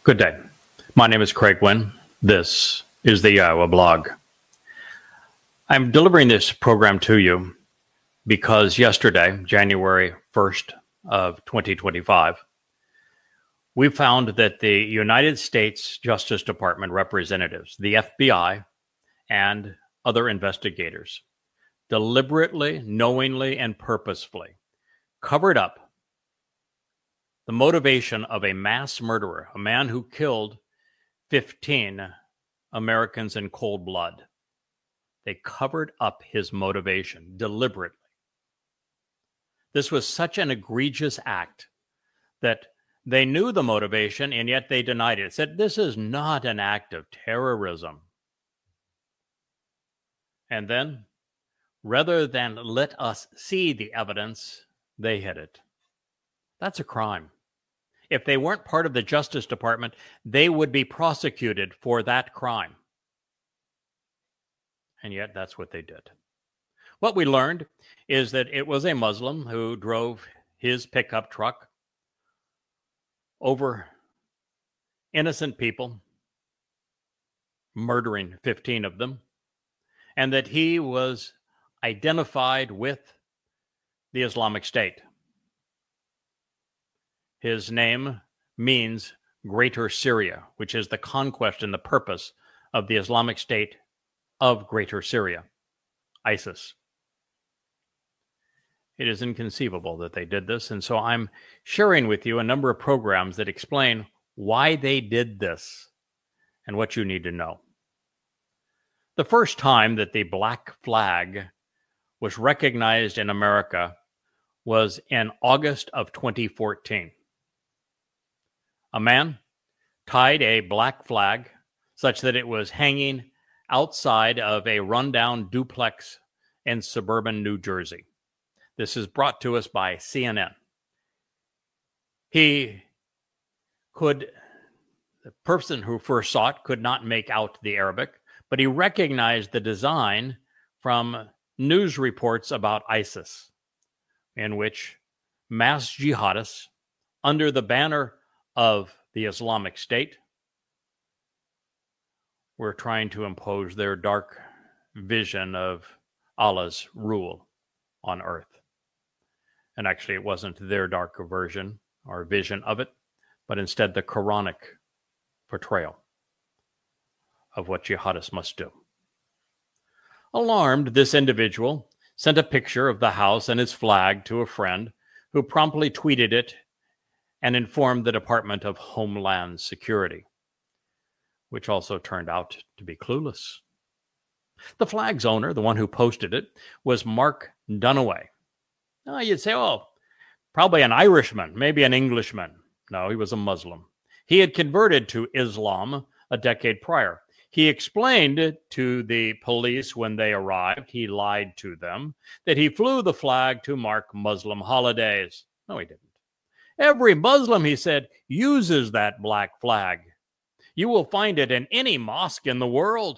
Good day. My name is Craig Wynn. This is the Iowa Blog. I'm delivering this program to you because yesterday, January 1st of 2025, we found that the United States Justice Department representatives, the FBI, and other investigators deliberately, knowingly, and purposefully covered up the motivation of a mass murderer, a man who killed 15 Americans in cold blood. They covered up his motivation deliberately. This was such an egregious act that they knew the motivation and yet they denied it. Said, this is not an act of terrorism. And then, rather than let us see the evidence, they hid it. That's a crime. If they weren't part of the Justice Department, they would be prosecuted for that crime. And yet that's what they did. What we learned is that it was a Muslim who drove his pickup truck over innocent people, murdering 15 of them, and that he was identified with the Islamic State. His name means Greater Syria, which is the conquest and the purpose of the Islamic State of Greater Syria, ISIS. It is inconceivable that they did this, and so I'm sharing with you a number of programs that explain why they did this and what you need to know. The first time that the black flag was recognized in America was in August of 2014. A man tied a black flag such that it was hanging outside of a rundown duplex in suburban New Jersey. This is brought to us by CNN. The person who first saw it could not make out the Arabic, but he recognized the design from news reports about ISIS, in which mass jihadists under the banner of the Islamic State were trying to impose their dark vision of Allah's rule on earth. And actually, it wasn't their dark version or vision of it, but instead the Quranic portrayal of what jihadists must do. Alarmed, this individual sent a picture of the house and its flag to a friend who promptly tweeted it and informed the Department of Homeland Security, which also turned out to be clueless. The flag's owner, the one who posted it, was Mark Dunaway. Now, you'd say, oh, probably an Irishman, maybe an Englishman. No, he was a Muslim. He had converted to Islam a decade prior. He explained to the police when they arrived, he lied to them, that he flew the flag to mark Muslim holidays. No, he didn't. Every Muslim, he said, uses that black flag. You will find it in any mosque in the world.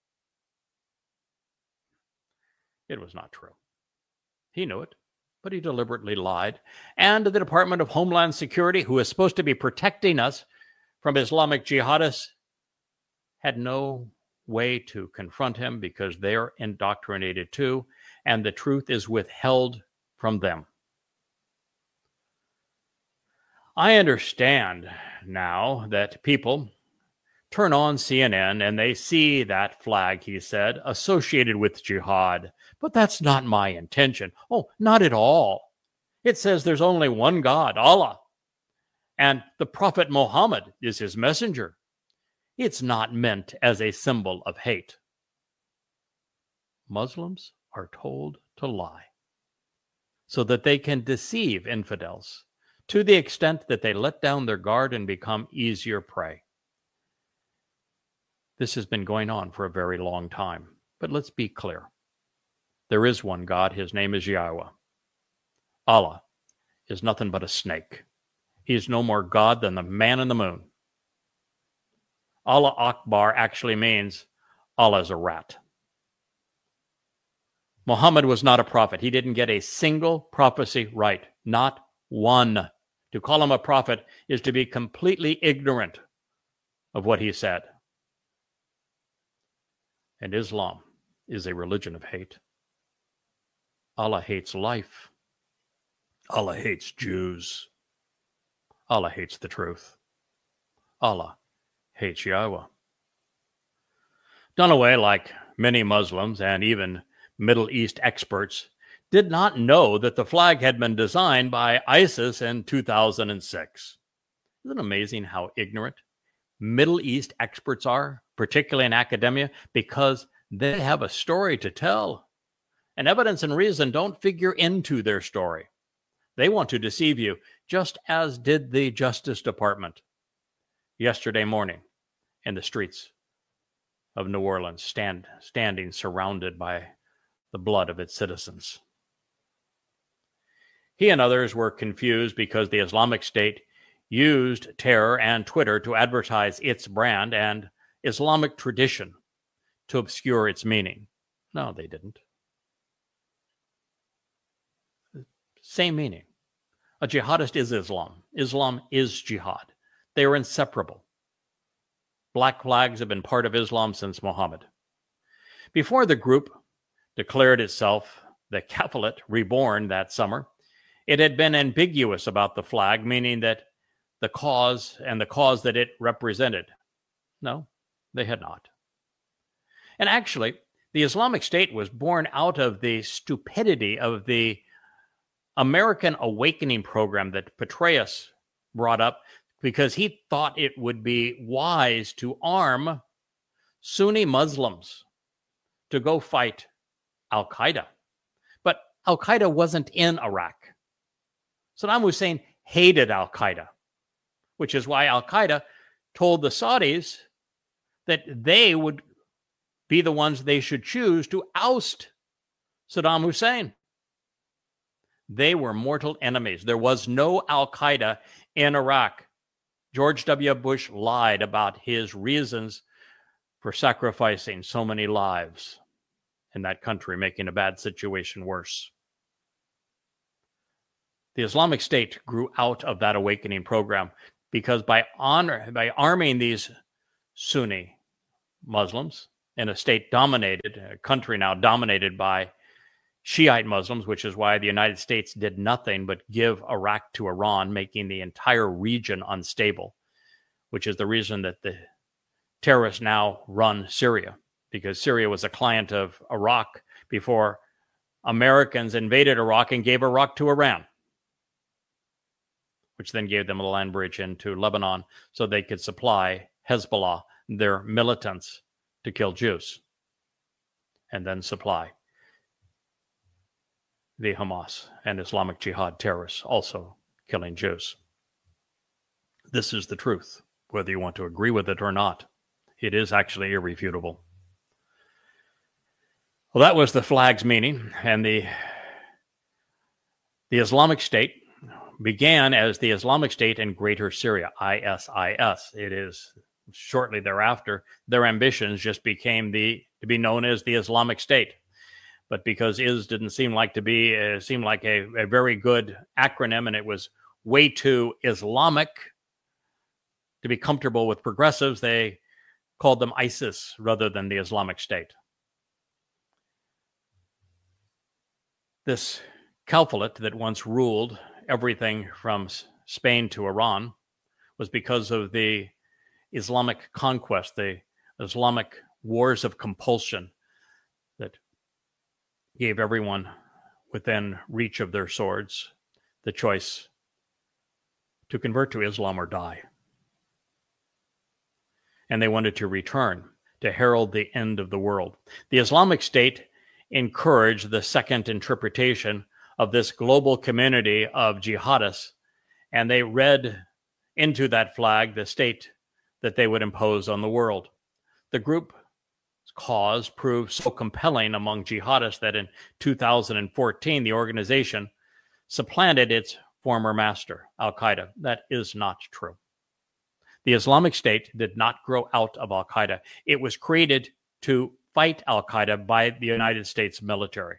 It was not true. He knew it, but he deliberately lied. And the Department of Homeland Security, who is supposed to be protecting us from Islamic jihadists, had no way to confront him because they're indoctrinated too, and the truth is withheld from them. I understand now that people turn on CNN and they see that flag, he said, associated with jihad. But that's not my intention. Oh, not at all. It says there's only one God, Allah, and the Prophet Muhammad is his messenger. It's not meant as a symbol of hate. Muslims are told to lie so that they can deceive infidels to the extent that they let down their guard and become easier prey. This has been going on for a very long time. But let's be clear. There is one God. His name is Yahweh. Allah is nothing but a snake. He is no more God than the man in the moon. Allah Akbar actually means Allah is a rat. Muhammad was not a prophet. He didn't get a single prophecy right. Not one. To call him a prophet is to be completely ignorant of what he said. And Islam is a religion of hate. Allah hates life. Allah hates Jews. Allah hates the truth. Allah hates Yahweh. Dunaway, like many Muslims and even Middle East experts, did not know that the flag had been designed by ISIS in 2006. Isn't it amazing how ignorant Middle East experts are, particularly in academia, because they have a story to tell. And evidence and reason don't figure into their story. They want to deceive you, just as did the Justice Department yesterday morning in the streets of New Orleans, standing surrounded by the blood of its citizens. He and others were confused because the Islamic State used terror and Twitter to advertise its brand and Islamic tradition to obscure its meaning. No, they didn't. Same meaning. A jihadist is Islam. Islam is jihad. They are inseparable. Black flags have been part of Islam since Muhammad. Before the group declared itself the Caliphate Reborn that summer, it had been ambiguous about the flag, meaning that the cause that it represented. No, they had not. And actually, the Islamic State was born out of the stupidity of the American Awakening program that Petraeus brought up, because he thought it would be wise to arm Sunni Muslims to go fight Al-Qaeda. But Al-Qaeda wasn't in Iraq. Saddam Hussein hated Al-Qaeda, which is why Al-Qaeda told the Saudis that they would be the ones they should choose to oust Saddam Hussein. They were mortal enemies. There was no Al-Qaeda in Iraq. George W. Bush lied about his reasons for sacrificing so many lives in that country, making a bad situation worse. The Islamic State grew out of that awakening program because by arming these Sunni Muslims in a country now dominated by Shiite Muslims, which is why the United States did nothing but give Iraq to Iran, making the entire region unstable, which is the reason that the terrorists now run Syria, because Syria was a client of Iraq before Americans invaded Iraq and gave Iraq to Iran, which then gave them a land bridge into Lebanon so they could supply Hezbollah, their militants, to kill Jews, and then supply the Hamas and Islamic Jihad terrorists also killing Jews. This is the truth, whether you want to agree with it or not. It is actually irrefutable. Well, that was the flag's meaning, and the Islamic State began as the Islamic State in Greater Syria, ISIS. It is shortly thereafter, their ambitions just became to be known as the Islamic State. But because IS didn't seem like a very good acronym, and it was way too Islamic to be comfortable with progressives, they called them ISIS rather than the Islamic State. This caliphate that once ruled everything from Spain to Iran was because of the Islamic conquest, the Islamic wars of compulsion that gave everyone within reach of their swords the choice to convert to Islam or die. And they wanted to return to herald the end of the world. The Islamic State encouraged the second interpretation of this global community of jihadists, and they read into that flag the state that they would impose on the world. The group's cause proved so compelling among jihadists that in 2014, the organization supplanted its former master, Al-Qaeda. That is not true. The Islamic State did not grow out of Al-Qaeda. It was created to fight Al-Qaeda by the United States military.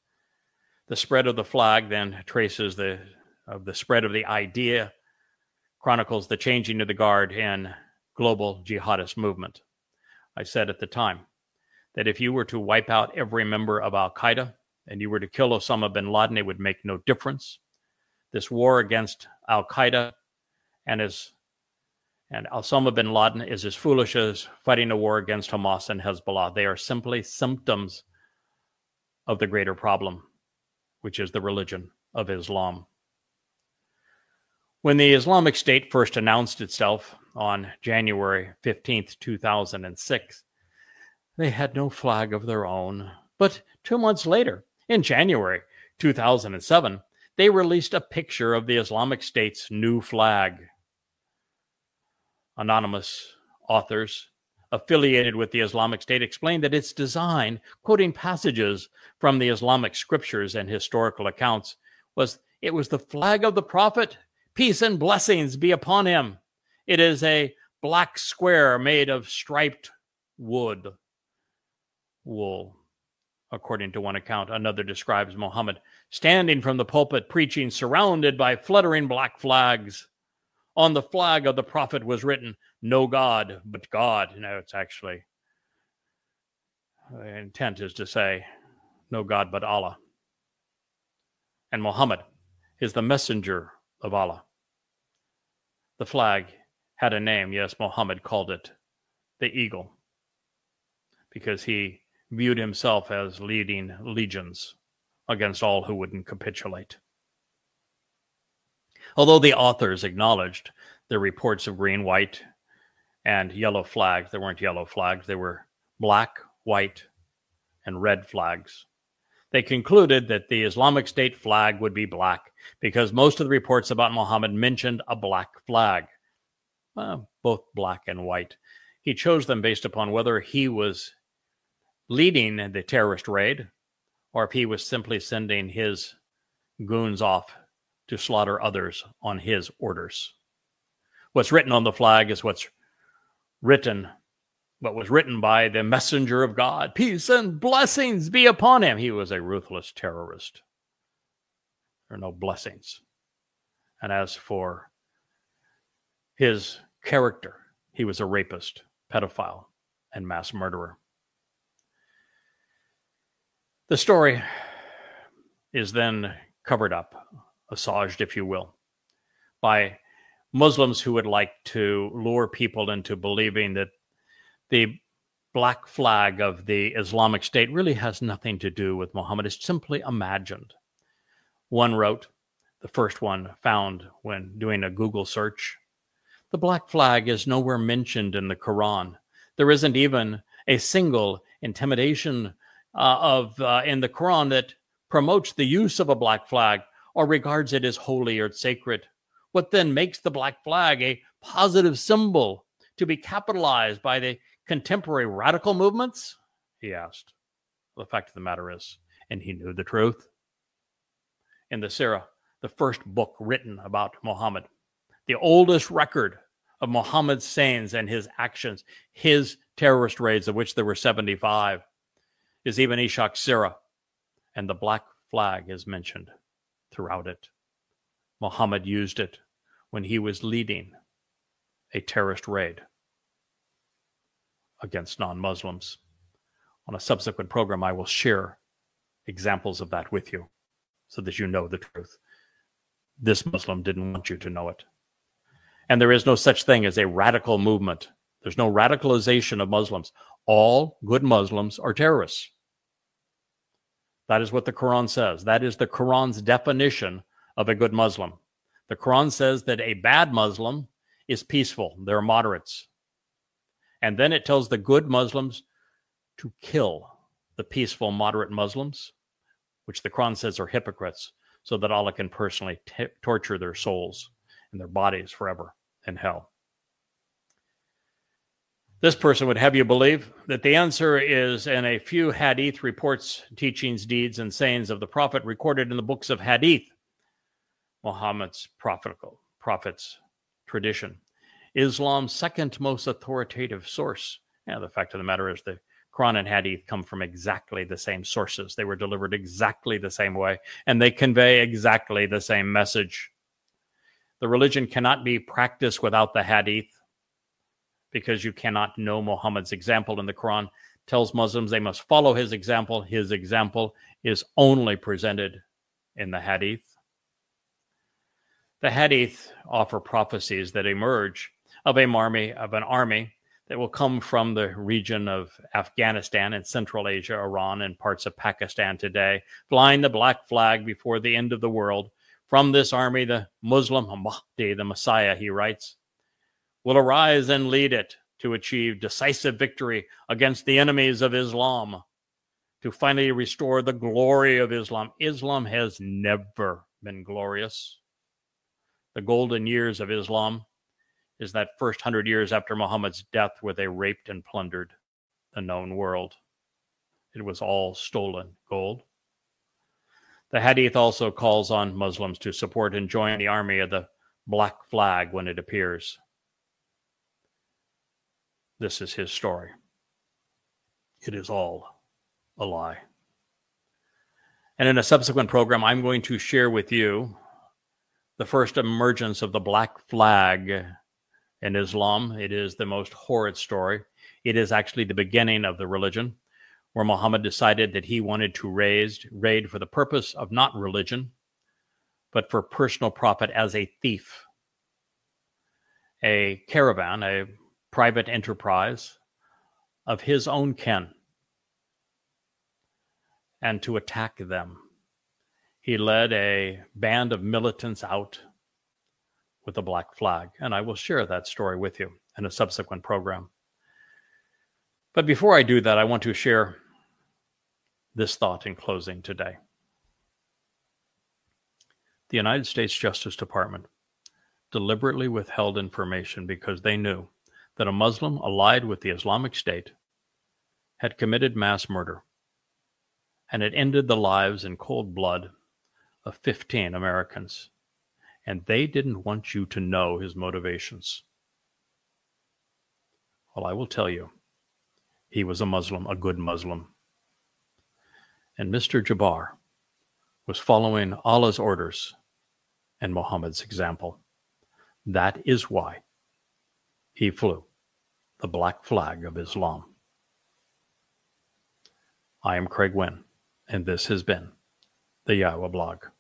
The spread of the flag then traces the spread of the idea chronicles the changing of the guard in global jihadist movement. I said at the time that if you were to wipe out every member of Al-Qaeda and you were to kill Osama bin Laden, it would make no difference. This war against Al-Qaeda and Osama bin Laden is as foolish as fighting a war against Hamas and Hezbollah. They are simply symptoms of the greater problem, which is the religion of Islam. When the Islamic State first announced itself on January 15th, 2006, they had no flag of their own. But 2 months later, in January 2007, they released a picture of the Islamic State's new flag. Anonymous authors affiliated with the Islamic State explained that its design, quoting passages from the Islamic scriptures and historical accounts, was the flag of the Prophet, peace and blessings be upon him. It is a black square made of striped wool. According to one account, another describes Muhammad standing from the pulpit preaching, surrounded by fluttering black flags. On the flag of the Prophet was written, "No God but God." No, it's actually, the intent is to say, "No God but Allah." And Muhammad is the messenger of Allah. The flag had a name. Yes, Muhammad called it the eagle, because he viewed himself as leading legions against all who wouldn't capitulate. Although the authors acknowledged the reports of green, white, and yellow flags, there weren't yellow flags, they were black, white, and red flags. They concluded that the Islamic State flag would be black because most of the reports about Muhammad mentioned a black flag, both black and white. He chose them based upon whether he was leading the terrorist raid or if he was simply sending his goons off to slaughter others on his orders. What's written on the flag is what was written by the messenger of God. Peace and blessings be upon him. He was a ruthless terrorist. There are no blessings. And as for his character, he was a rapist, pedophile, and mass murderer. The story is then covered up, assuaged, if you will, by Muslims who would like to lure people into believing that the black flag of the Islamic State really has nothing to do with Muhammad. It's simply imagined. One wrote, the first one found when doing a Google search, the black flag is nowhere mentioned in the Quran. There isn't even a single intimidation in the Quran that promotes the use of a black flag or regards it as holy or sacred. What then makes the black flag a positive symbol to be capitalized by the contemporary radical movements? He asked. The fact of the matter is, and he knew the truth. In the Sirah, the first book written about Muhammad, the oldest record of Muhammad's sayings and his actions, his terrorist raids, of which there were 75, is Ibn Ishaq's Sirah, and the black flag is mentioned throughout it. Muhammad used it when he was leading a terrorist raid against non-Muslims. On a subsequent program, I will share examples of that with you so that you know the truth. This Muslim didn't want you to know it. And there is no such thing as a radical movement. There's no radicalization of Muslims. All good Muslims are terrorists. That is what the Quran says. That is the Quran's definition of a good Muslim. The Quran says that a bad Muslim is peaceful. They're moderates. And then it tells the good Muslims to kill the peaceful, moderate Muslims, which the Quran says are hypocrites, so that Allah can personally torture their souls and their bodies forever in hell. This person would have you believe that the answer is in a few hadith reports, teachings, deeds, and sayings of the Prophet recorded in the books of hadith, Muhammad's prophet's tradition, Islam's second most authoritative source. The fact of the matter is the Quran and hadith come from exactly the same sources. They were delivered exactly the same way, and they convey exactly the same message. The religion cannot be practiced without the hadith, because you cannot know Muhammad's example in the Quran. Tells Muslims they must follow his example. His example is only presented in the hadith. The hadith offer prophecies that emerge of an army that will come from the region of Afghanistan and Central Asia, Iran, and parts of Pakistan today, flying the black flag before the end of the world. From this army, the Muslim Mahdi, the Messiah, he writes, will arise and lead it to achieve decisive victory against the enemies of Islam, to finally restore the glory of Islam. Islam has never been glorious. The golden years of Islam is that first 100 years after Muhammad's death, where they raped and plundered the known world. It was all stolen gold. The hadith also calls on Muslims to support and join the army of the black flag when it appears. This is his story. It is all a lie. And in a subsequent program, I'm going to share with you the first emergence of the black flag in Islam. It is the most horrid story. It is actually the beginning of the religion, where Muhammad decided that he wanted to raid for the purpose of not religion, but for personal profit as a thief. A caravan, a private enterprise of his own kin, and to attack them. He led a band of militants out with a black flag, and I will share that story with you in a subsequent program. But before I do that, I want to share this thought in closing today. The United States Justice Department deliberately withheld information because they knew that a Muslim allied with the Islamic State had committed mass murder and had ended the lives in cold blood of 15 Americans. And they didn't want you to know his motivations. Well, I will tell you, he was a Muslim, a good Muslim. And Mr. Jabbar was following Allah's orders and Muhammad's example. That is why he flew the black flag of Islam. I am Craig Wynn, and this has been the Yahweh Blog.